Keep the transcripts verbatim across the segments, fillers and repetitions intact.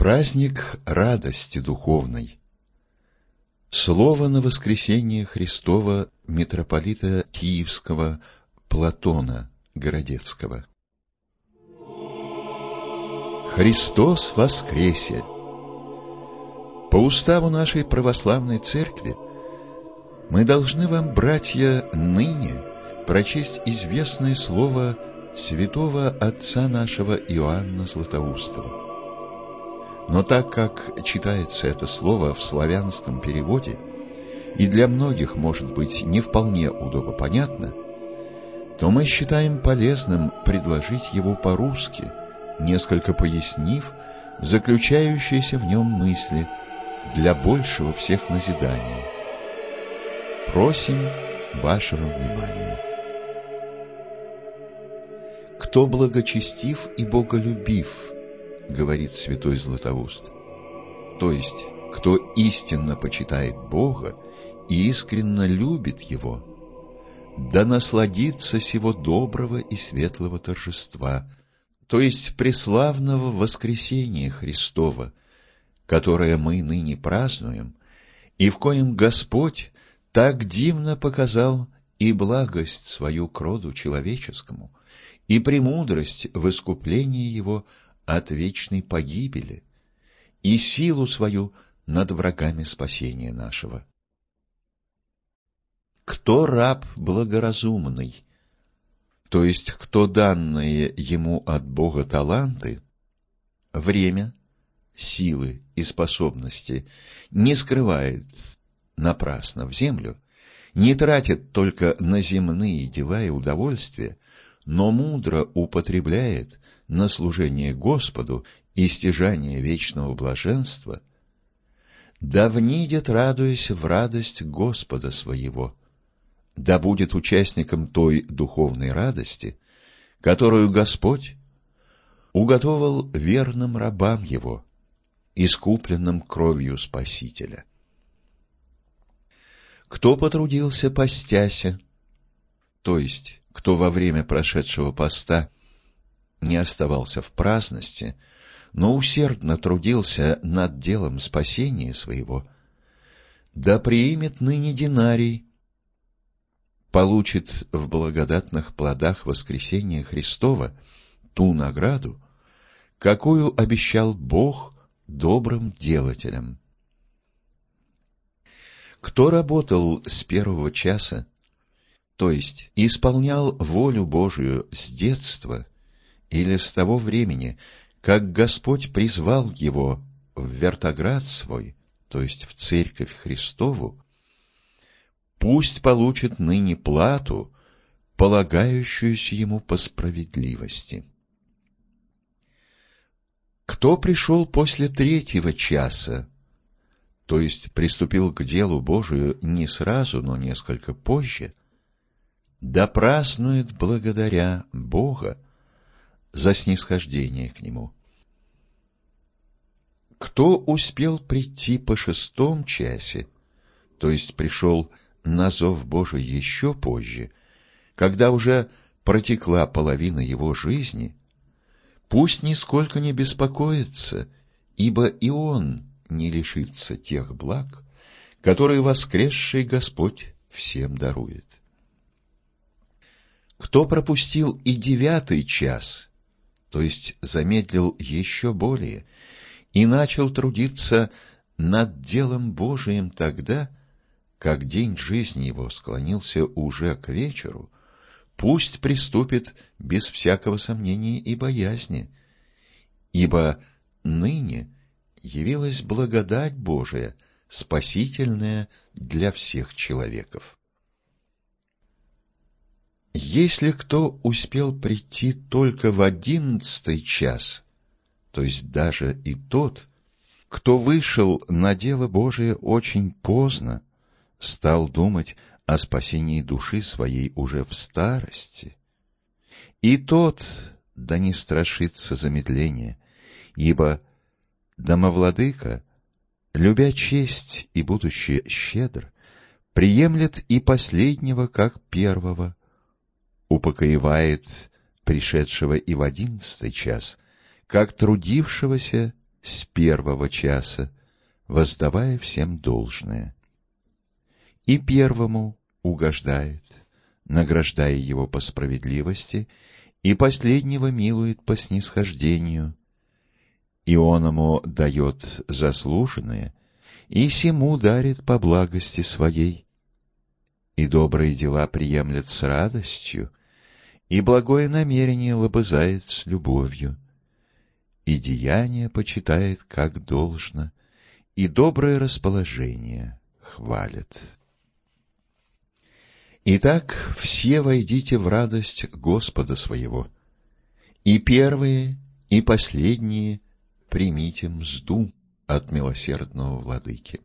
Праздник радости духовной. Слово на воскресение Христова митрополита Киевского Платона Городецкого. Христос воскресе! По уставу нашей православной церкви мы должны вам, братья, ныне прочесть известное слово святого отца нашего Иоанна Златоустова. Но так как читается это слово в славянском переводе, и для многих, может быть, не вполне удобопонятно, то мы считаем полезным предложить его по-русски, несколько пояснив заключающиеся в нем мысли для большего всех назидания. Просим вашего внимания. Кто благочестив и боголюбив, говорит святой Златоуст, то есть, кто истинно почитает Бога и искренно любит Его, да насладится сего доброго и светлого торжества, то есть преславного воскресения Христова, которое мы ныне празднуем, и в коем Господь так дивно показал и благость свою к роду человеческому, и премудрость в искуплении Его от вечной погибели, и силу свою над врагами спасения нашего. Кто раб благоразумный, то есть кто данные ему от Бога таланты, время, силы и способности не скрывает напрасно в землю, не тратит только на земные дела и удовольствия, но мудро употребляет на служение Господу и стяжание вечного блаженства, да внидет, радуясь в радость Господа своего, да будет участником той духовной радости, которую Господь уготовал верным рабам Его, искупленным кровью Спасителя. Кто потрудился постяся, то есть кто во время прошедшего поста не оставался в праздности, но усердно трудился над делом спасения своего, да приимет ныне динарий, получит в благодатных плодах воскресения Христова ту награду, какую обещал Бог добрым делателям. Кто работал с первого часа, то есть исполнял волю Божию с детства или с того времени, как Господь призвал его в вертоград свой, то есть в Церковь Христову, пусть получит ныне плату, полагающуюся ему по справедливости. Кто пришел после третьего часа, то есть приступил к делу Божию не сразу, но несколько позже, да празднует благодаря Бога за снисхождение к Нему. Кто успел прийти по шестом часе, то есть пришел на зов Божий еще позже, когда уже протекла половина его жизни, пусть нисколько не беспокоится, ибо и он не лишится тех благ, которые воскресший Господь всем дарует. Кто пропустил и девятый час, то есть замедлил еще более, и начал трудиться над делом Божиим тогда, как день жизни его склонился уже к вечеру, пусть приступит без всякого сомнения и боязни, ибо ныне явилась благодать Божия, спасительная для всех человеков. Если кто успел прийти только в одиннадцатый час, то есть даже и тот, кто вышел на дело Божие очень поздно, стал думать о спасении души своей уже в старости, и тот да не страшится замедления, ибо домовладыка, любя честь и будучи щедр, приемлет и последнего как первого, упокоивает пришедшего и в одиннадцатый час, как трудившегося с первого часа, воздавая всем должное. И первому угождает, награждая его по справедливости, и последнего милует по снисхождению. И он ему дает заслуженное, и сему дарит по благости своей. И добрые дела приемлет с радостью, и благое намерение лобызает с любовью, и деяние почитает как должно, и доброе расположение хвалит. Итак, все войдите в радость Господа своего, и первые, и последние примите мзду от милосердного владыки.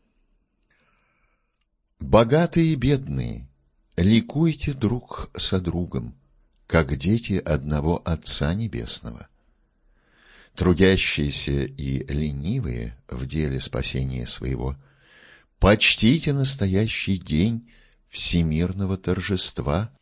Богатые и бедные, ликуйте друг со другом, как дети одного Отца Небесного. Трудящиеся и ленивые в деле спасения своего, почтите настоящий день всемирного торжества.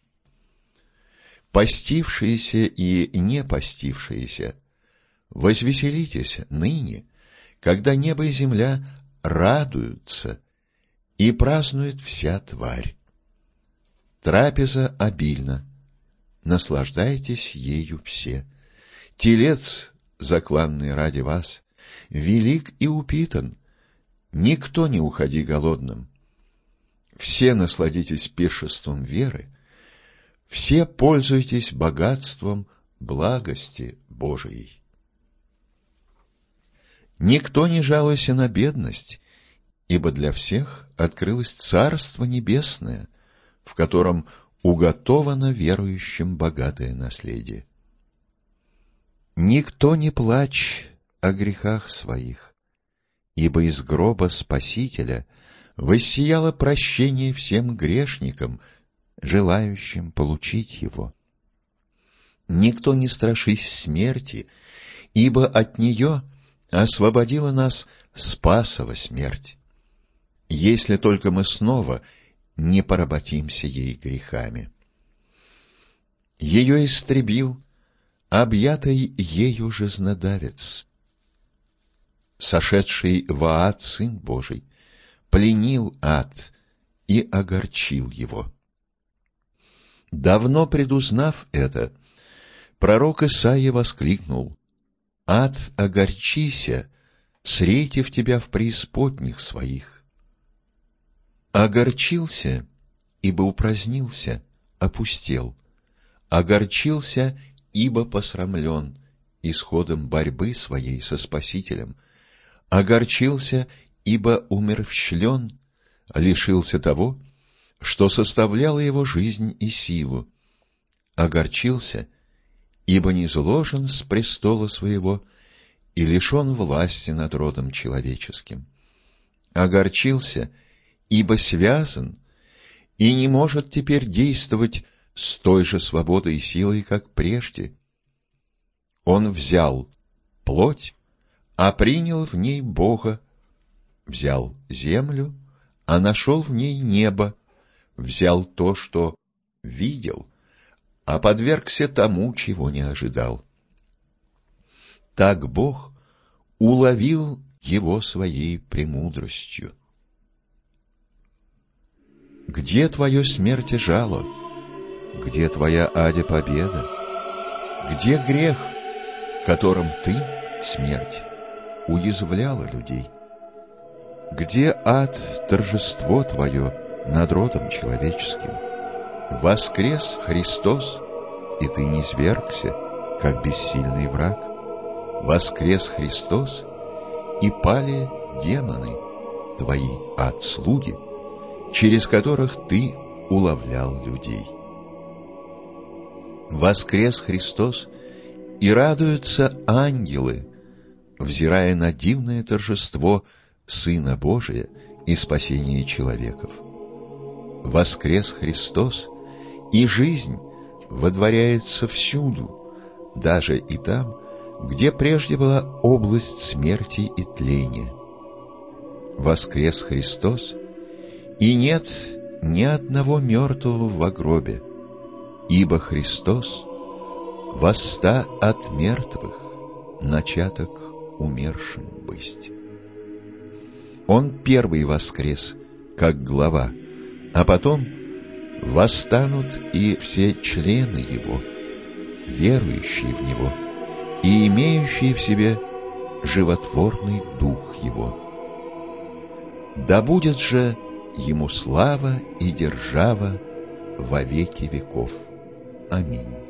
Постившиеся и не постившиеся, возвеселитесь ныне, когда небо и земля радуются, и празднует вся тварь. Трапеза обильна, наслаждайтесь ею все. Телец, закланный ради вас, велик и упитан, никто не уходи голодным. Все насладитесь пиршеством веры, все пользуйтесь богатством благости Божией. Никто не жалуйся на бедность, ибо для всех открылось Царство Небесное, в котором уготовано верующим богатое наследие. Никто не плачь о грехах своих, ибо из гроба Спасителя воссияло прощение всем грешникам, желающим получить его. Никто не страшись смерти, ибо от нее освободила нас Спасова смерть, если только мы снова не поработимся ей грехами. Ее истребил объятый ею жизнодавец, сошедший в ад Сын Божий, пленил ад и огорчил его. Давно предузнав это, пророк Исаия воскликнул: «Ад, огорчися, срейте в тебя в преисподних своих». Огорчился, ибо упразднился, опустел. Огорчился, ибо посрамлен исходом борьбы своей со Спасителем. Огорчился, ибо умерщвлен, лишился того, что составляло его жизнь и силу. Огорчился, ибо низложен с престола своего и лишен власти над родом человеческим. Огорчился, ибо связан и не может теперь действовать с той же свободой и силой, как прежде. Он взял плоть, а принял в ней Бога, взял землю, а нашел в ней небо, взял то, что видел, а подвергся тому, чего не ожидал. Так Бог уловил его своей премудростью. Где твое смерти жало? Где твоя аде победа? Где грех, которым ты, смерть, уязвляла людей? Где ад, торжество твое над родом человеческим? Воскрес Христос, и ты низвергся, как бессильный враг. Воскрес Христос, и пали демоны, твои ад-слуги, через которых ты уловлял людей. Воскрес Христос, и радуются ангелы, взирая на дивное торжество Сына Божия и спасение человеков. Воскрес Христос, и жизнь водворяется всюду, даже и там, где прежде была область смерти и тления. Воскрес Христос, и нет ни одного мертвого в гробе, ибо Христос восста от мертвых, начаток умершим бысть. Он первый воскрес, как глава, а потом восстанут и все члены Его, верующие в Него и имеющие в себе животворный Дух Его. Да будет же Ему слава и держава во веки веков. Аминь.